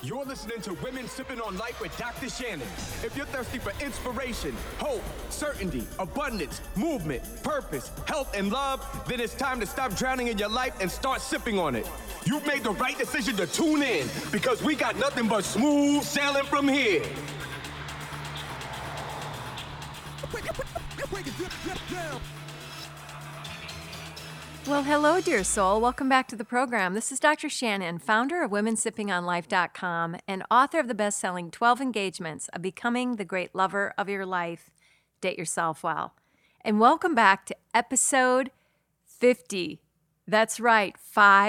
You're listening to Women Sipping on Life with Dr. Shannon. If you're thirsty for inspiration, hope, certainty, abundance, movement, purpose, health, and love, then it's time to stop drowning in your life and start sipping on it. You've made the right decision to tune in because we got nothing but smooth sailing from here. Well, hello, dear soul. Welcome back to the program. This is Dr. Shannon, founder of WomenSippingOnLife.com and author of the best-selling 12 Engagements of Becoming the Great Lover of Your Life. Date yourself well. And welcome back to episode 50. That's right,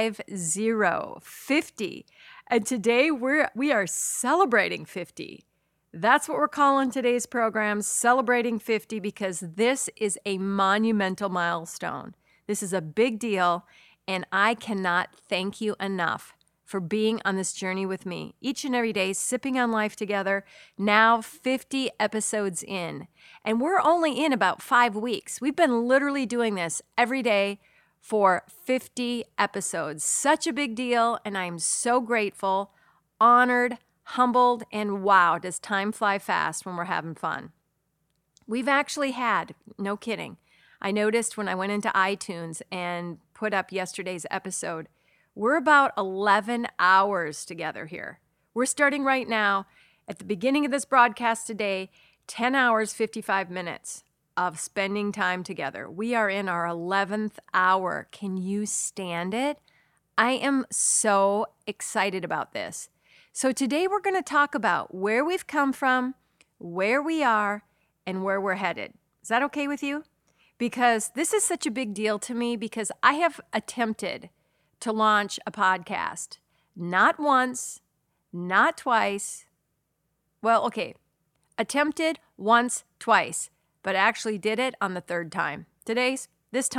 50. And today we are celebrating 50. That's what we're calling today's program, Celebrating 50, because this is a monumental milestone. This is a big deal, and I cannot thank you enough for being on this journey with me each and every day, sipping on life together, now 50 episodes in. And we're only in about 5 weeks. We've been literally doing this every day for 50 episodes. Such a big deal, and I'm so grateful, honored, humbled, and wow, does time fly fast when we're having fun. We've actually had, no kidding, I noticed when I went into iTunes and put up yesterday's episode, we're about 11 hours together here. We're starting right now at the beginning of this broadcast today, 10 hours, 55 minutes of spending time together. We are in our 11th hour. Can you stand it? I am so excited about this. So today we're going to talk about where we've come from, where we are, and where we're headed. Is that okay with you? Because this is such a big deal to me because I have attempted to launch a podcast. Not once, not twice. Well, okay, attempted once, twice, but actually did it on the third time. This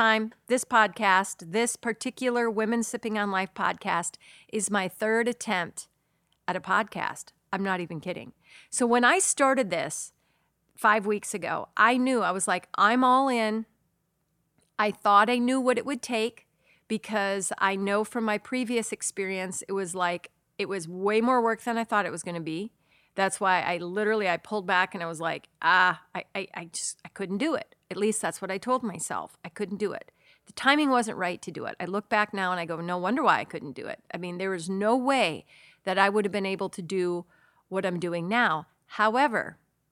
podcast, this particular Women Sipping on Life podcast is my third attempt at a podcast. I'm not even kidding. So when I started this 5 weeks ago, I knew, I was like, I'm all in. I thought I knew what it would take because I know from my previous experience, it was way more work than I thought it was going to be. That's why I pulled back and I was like, I couldn't do it. At least that's what I told myself. I couldn't do it. The timing wasn't right to do it. I look back now and I go, no wonder why I couldn't do it. I mean, there was no way that I would have been able to do what I'm doing now. However,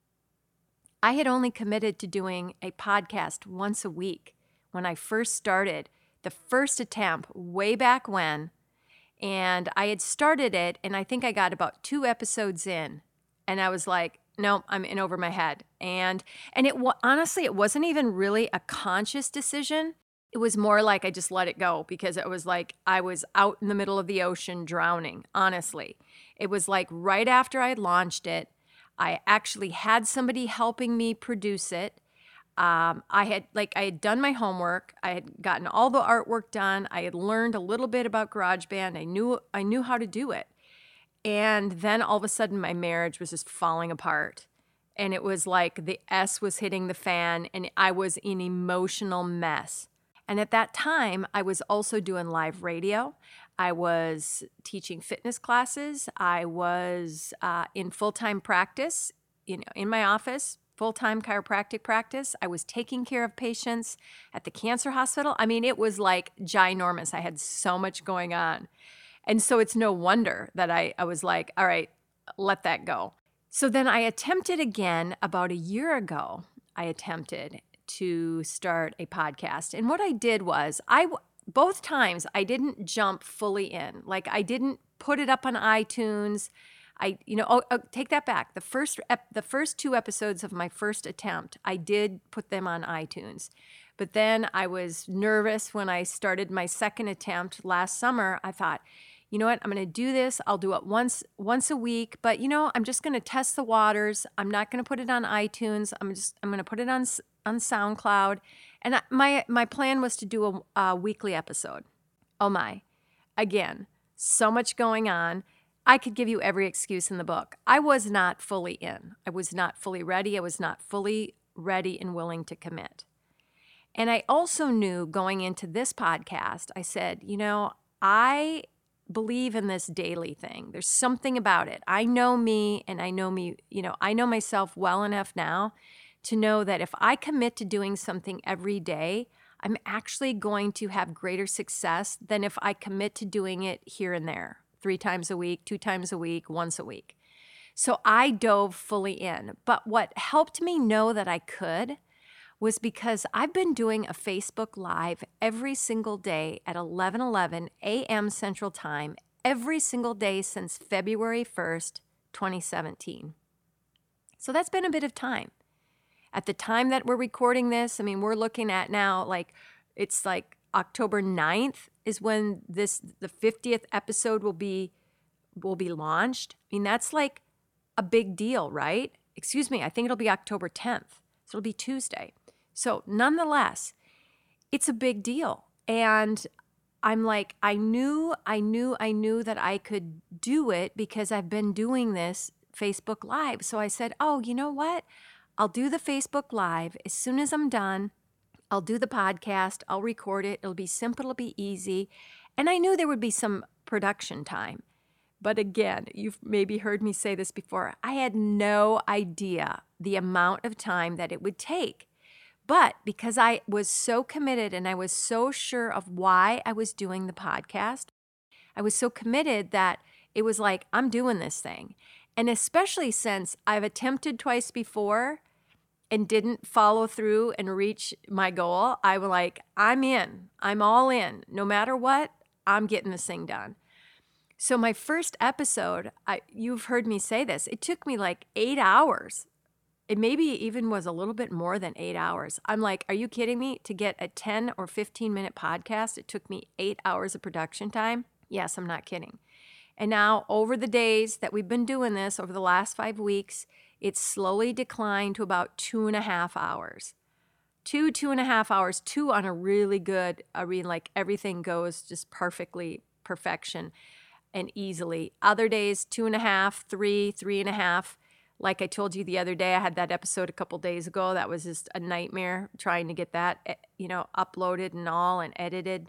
I had only committed to doing a podcast once a week when I first started, the first attempt way back when, and I had started it, and I think I got about 2 episodes in, and I was like, no, I'm in over my head. And honestly, it wasn't even really a conscious decision. It was more like I just let it go because it was like I was out in the middle of the ocean drowning, honestly. It was like right after I had launched it, I actually had somebody helping me produce it. I had done my homework. I had gotten all the artwork done. I had learned a little bit about GarageBand. I knew how to do it. And then all of a sudden my marriage was just falling apart. And it was like the S was hitting the fan and I was an emotional mess. And at that time, I was also doing live radio. I was teaching fitness classes. I was in full-time practice, in my office, full-time chiropractic practice. I was taking care of patients at the cancer hospital. I mean, it was like ginormous. I had so much going on. And so it's no wonder that I was like, all right, let that go. So then I attempted again about a year ago. I attempted to start a podcast. And what I did was both times I didn't jump fully in. Like I didn't put it up on iTunes. Take that back. The first 2 episodes of my first attempt, I did put them on iTunes. But then I was nervous when I started my second attempt last summer. I thought, you know what, I'm going to do this. I'll do it once a week, but I'm just going to test the waters. I'm not going to put it on iTunes. I'm going to put it on SoundCloud. And my plan was to do a weekly episode. Oh my, again, so much going on. I could give you every excuse in the book. I was not fully in. I was not fully ready. I was not fully ready and willing to commit. And I also knew going into this podcast, I said, I believe in this daily thing. There's something about it. I know me, and I know me, I know myself well enough now to know that if I commit to doing something every day, I'm actually going to have greater success than if I commit to doing it here and there, 3 times a week, 2 times a week, once a week. So I dove fully in. But what helped me know that I could was because I've been doing a Facebook Live every single day at 11:11 a.m. Central Time every single day since February 1st, 2017. So that's been a bit of time. At the time that we're recording this, I mean, we're looking at now it's like October 9th is when the 50th episode will be launched. I mean, that's like a big deal, right? Excuse me, I think it'll be October 10th. So it'll be Tuesday. So nonetheless, it's a big deal. And I'm like, I knew that I could do it because I've been doing this Facebook Live. So I said, oh, you know what? I'll do the Facebook Live. As soon as I'm done, I'll do the podcast. I'll record it. It'll be simple. It'll be easy. And I knew there would be some production time. But again, you've maybe heard me say this before. I had no idea the amount of time that it would take. But because I was so committed and I was so sure of why I was doing the podcast, I was so committed that it was like, I'm doing this thing. And especially since I've attempted twice before and didn't follow through and reach my goal, I was like, I'm in. I'm all in. No matter what, I'm getting this thing done. So my first episode, you've heard me say this, it took me like 8 hours. It maybe even was a little bit more than 8 hours. I'm like, are you kidding me? To get a 10 or 15-minute podcast, it took me 8 hours of production time? Yes, I'm not kidding. And now over the days that we've been doing this, over the last 5 weeks, it's slowly declined to about 2.5 hours. 2.5 hours, 2 on a really good, I mean, like everything goes just perfectly, perfection and easily. Other days, 2.5, 3, 3.5. Like I told you the other day, I had that episode a couple days ago. That was just a nightmare trying to get that, uploaded and all and edited.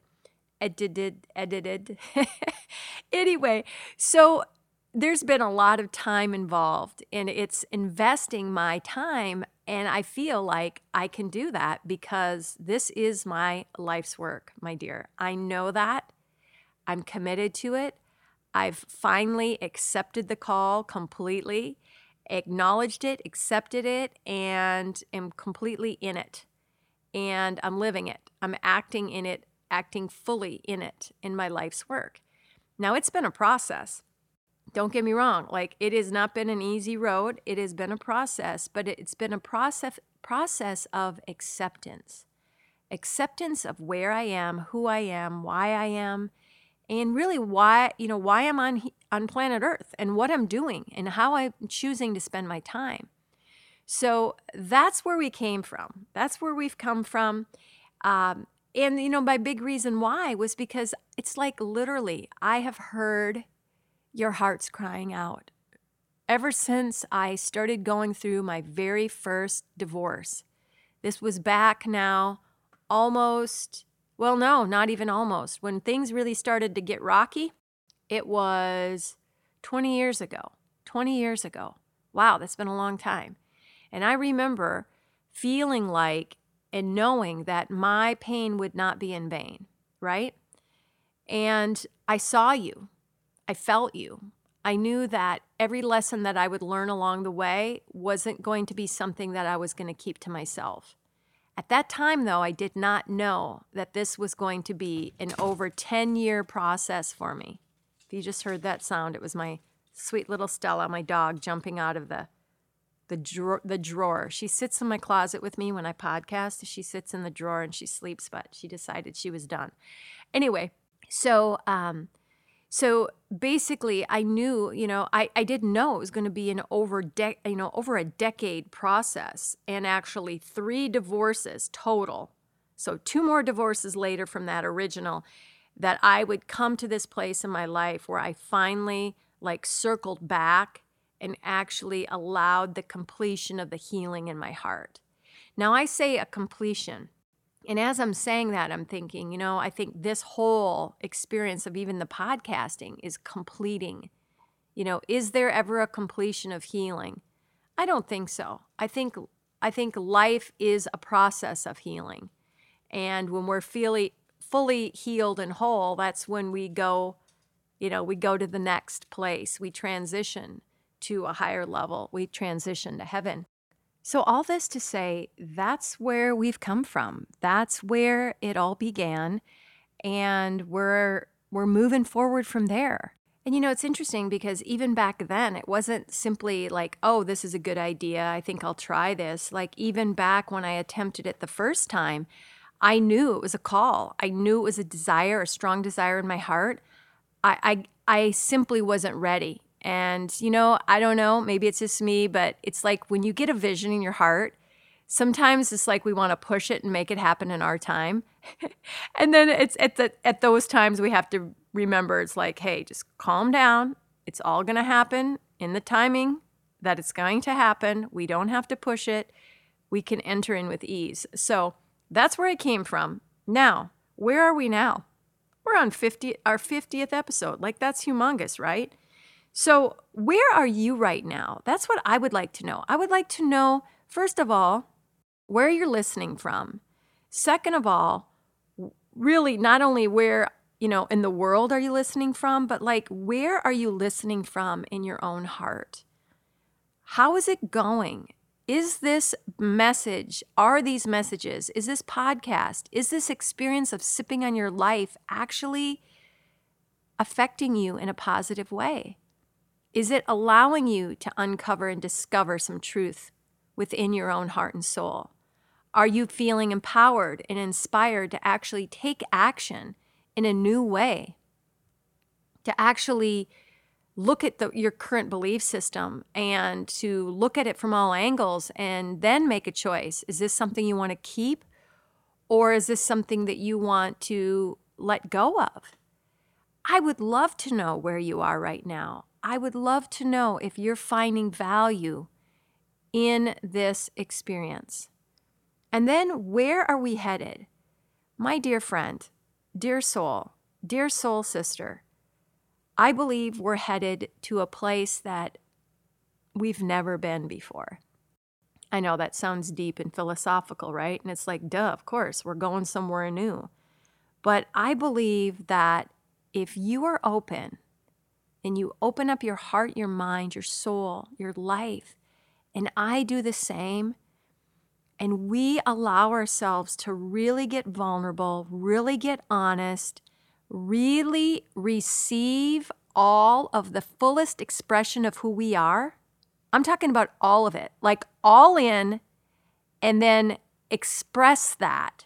Anyway, so there's been a lot of time involved, and it's investing my time, and I feel like I can do that because this is my life's work, my dear. I know that. I'm committed to it. I've finally accepted the call completely, acknowledged it, accepted it, and am completely in it. And I'm living it. I'm acting in it, acting fully in it, in my life's work. Now, it's been a process. Don't get me wrong. Like, it has not been an easy road. It has been a process, but it's been a process of acceptance. Acceptance of where I am, who I am, why I am, and really why I'm on planet Earth and what I'm doing and how I'm choosing to spend my time. So that's where we came from. That's where we've come from. And my big reason why was because it's like literally I have heard your hearts crying out. Ever since I started going through my very first divorce. This was back now almost, well, no, not even almost. When things really started to get rocky, it was 20 years ago. 20 years ago. Wow, that's been a long time. And I remember feeling like and knowing that my pain would not be in vain, right? And I saw you. I felt you. I knew that every lesson that I would learn along the way wasn't going to be something that I was going to keep to myself. At that time, though, I did not know that this was going to be an over 10-year process for me. If you just heard that sound, it was my sweet little Stella, my dog, jumping out of the drawer. She sits in my closet with me when I podcast. She sits in the drawer and she sleeps, but she decided she was done. Anyway, so basically I knew, I didn't know it was going to be an over a decade process, and actually 3 divorces total. So 2 more divorces later from that original, that I would come to this place in my life where I finally circled back and actually allowed the completion of the healing in my heart. Now I say a completion. And as I'm saying that, I'm thinking, I think this whole experience of even the podcasting is completing. Is there ever a completion of healing? I don't think so. I think life is a process of healing. And when we're fully healed and whole, that's when we go to the next place. We transition to a higher level. We transition to heaven. So all this to say, that's where we've come from. That's where it all began. And we're moving forward from there. And it's interesting because even back then, it wasn't simply like, oh, this is a good idea. I think I'll try this. Like even back when I attempted it the first time, I knew it was a call. I knew it was a desire, a strong desire in my heart. I simply wasn't ready. And, I don't know, maybe it's just me, but it's like when you get a vision in your heart, sometimes it's like we want to push it and make it happen in our time. And then it's at those times we have to remember, it's like, hey, just calm down. It's all going to happen in the timing that it's going to happen. We don't have to push it. We can enter in with ease. So that's where I came from. Now, where are we now? We're on our 50th episode. Like, that's humongous, right? So where are you right now? That's what I would like to know. I would like to know, first of all, where you're listening from. Second of all, really not only where, in the world are you listening from, but like, where are you listening from in your own heart? How is it going? Is this message, are these messages, is this podcast, is this experience of sipping on your life actually affecting you in a positive way? Is it allowing you to uncover and discover some truth within your own heart and soul? Are you feeling empowered and inspired to actually take action in a new way? To actually look at your current belief system and to look at it from all angles and then make a choice. Is this something you want to keep, or is this something that you want to let go of? I would love to know where you are right now. I would love to know if you're finding value in this experience. And then where are we headed? My dear friend, dear soul sister, I believe we're headed to a place that we've never been before. I know that sounds deep and philosophical, right? And it's like, duh, of course, we're going somewhere new. But I believe that if you are open and you open up your heart, your mind, your soul, your life, and I do the same, and we allow ourselves to really get vulnerable, really get honest, really receive all of the fullest expression of who we are. I'm talking about all of it, like all in, and then express that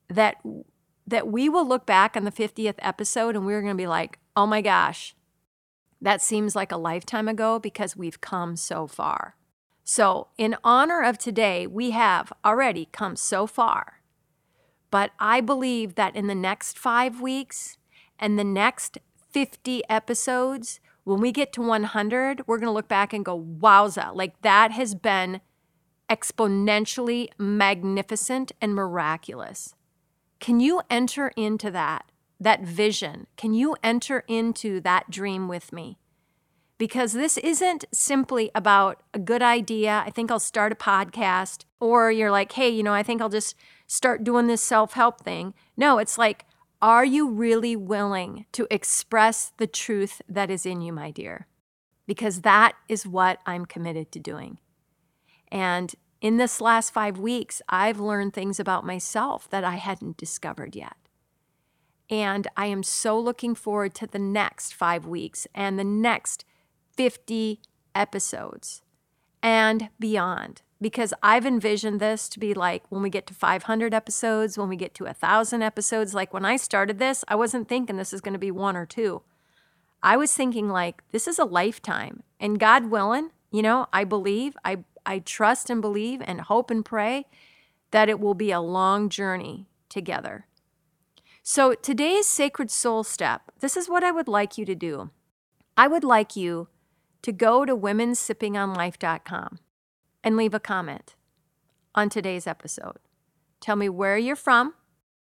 we will look back on the 50th episode and we're going to be like, oh my gosh, that seems like a lifetime ago because we've come so far. So in honor of today, we have already come so far. But I believe that in the next 5 weeks and the next 50 episodes, when we get to 100, we're going to look back and go, wowza, like that has been exponentially magnificent and miraculous. Can you enter into that vision? Can you enter into that dream with me? Because this isn't simply about a good idea. I think I'll start a podcast. Or you're like, hey, I think I'll just start doing this self-help thing. No, it's like, are you really willing to express the truth that is in you, my dear? Because that is what I'm committed to doing. And in this last 5 weeks, I've learned things about myself that I hadn't discovered yet. And I am so looking forward to the next 5 weeks and the next 50 episodes and beyond, because I've envisioned this to be like when we get to 500 episodes, when we get to 1,000 episodes. Like when I started this, I wasn't thinking this is going to be 1 or 2. I was thinking like, this is a lifetime, and God willing, I believe, I trust and believe and hope and pray that it will be a long journey together. So today's Sacred Soul Step, this is what I would like you to do. I would like you to go to womensippingonlife.com and leave a comment on today's episode. Tell me where you're from,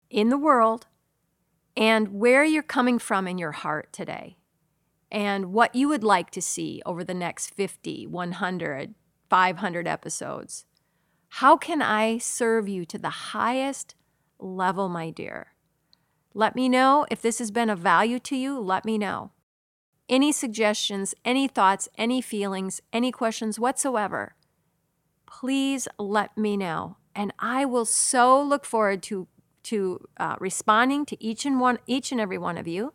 in the world and where you're coming from in your heart today and what you would like to see over the next 50, 100, 500 episodes. How can I serve you to the highest level, my dear? Let me know if this has been of value to you. Let me know. Any suggestions, any thoughts, any feelings, any questions whatsoever, please let me know. And I will so look forward to responding to each and every one of you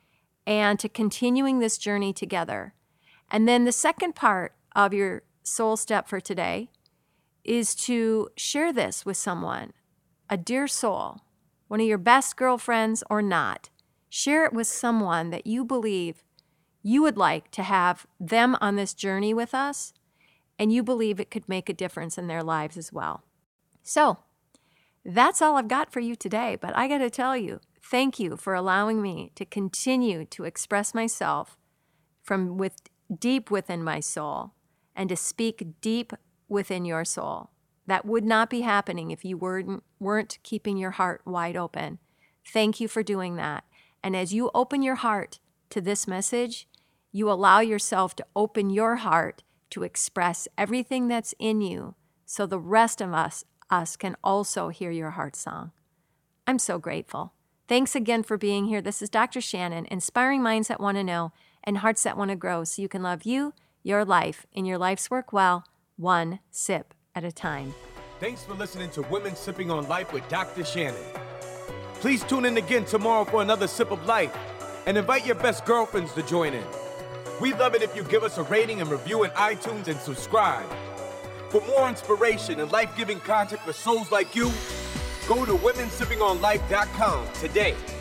and to continuing this journey together. And then the second part of your soul step for today is to share this with someone, a dear soul, one of your best girlfriends or not. Share it with someone that you believe you would like to have them on this journey with us, and you believe it could make a difference in their lives as well. So that's all I've got for you today, but I got to tell you, thank you for allowing me to continue to express myself from deep within my soul and to speak deep within your soul. That would not be happening if you weren't keeping your heart wide open. Thank you for doing that. And as you open your heart to this message, you allow yourself to open your heart to express everything that's in you so the rest of us can also hear your heart song. I'm so grateful. Thanks again for being here. This is Dr. Shannon, inspiring minds that want to know and hearts that want to grow so you can love you, your life, and your life's work well, one sip at a time. Thanks for listening to Women Sipping on Life with Dr. Shannon. Please tune in again tomorrow for another sip of life and invite your best girlfriends to join in. We'd love it if you give us a rating and review in iTunes and subscribe. For more inspiration and life-giving content for souls like you, go to womensippingonlife.com today.